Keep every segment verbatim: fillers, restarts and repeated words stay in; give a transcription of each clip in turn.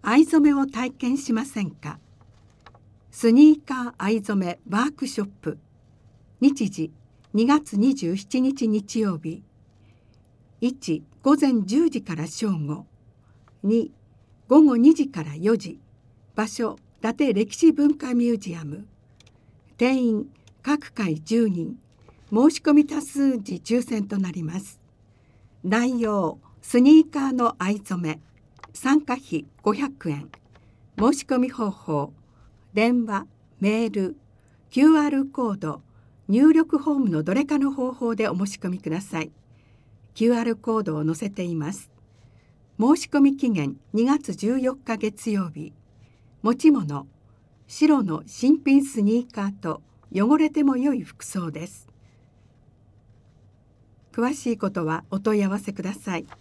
藍染めを体験しませんか。スニーカー藍染めワークショップ。日時にがつにじゅうしちにち日曜日。いちごぜんじゅうじから正午。にごごにじからよじ。場所伊達歴史文化ミュージアム。定員各回じゅうにん。申し込み多数時抽選となります。内容スニーカーの藍染め。参加費ごひゃくえん。申し込み方法電話、メール、キューアール コード、入力フォームのどれかの方法でお申し込みください。キューアール コードを載せています。申し込み期限にがつじゅうよっか月曜日。持ち物白の新品スニーカーと汚れても良い服装です。詳しいことはお問い合わせください。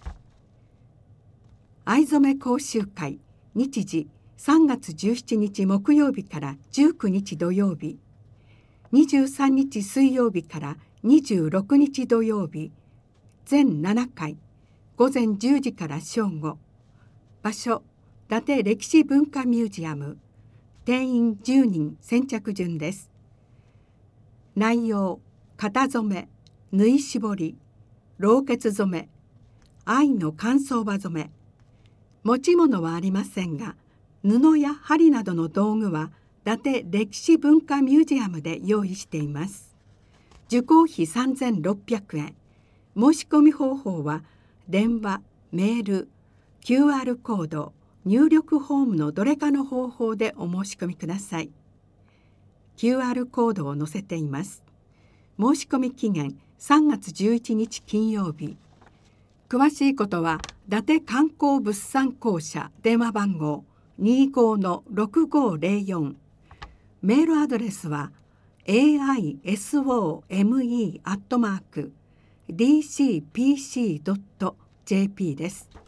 藍染め講習会日時さんがつじゅうしちにち木曜日からじゅうくにち土曜日。にじゅうさんにち水曜日からにじゅうろくにち土曜日。全ななかい。ごぜんじゅうじから正午。場所伊達歴史文化ミュージアム。定員じゅうにん先着順です。内容型染め、縫い絞り、ろうけつ染め、藍の乾燥場染め。持ち物はありませんが、布や針などの道具は伊達歴史文化ミュージアムで用意しています。受講費さんぜんろっぴゃくえん。申し込み方法は電話、メール、キューアール コード、入力フォームのどれかの方法でお申し込みください。キューアール コードを載せています。申し込み期限さんがつじゅういちにち金曜日。詳しいことは伊達観光物産公社電話番号 にじゅうごのろくごぜろよん。メールアドレスは エーアイエスオーエムイー アットマーク ディーシーピーシー ドット ジェーピー です。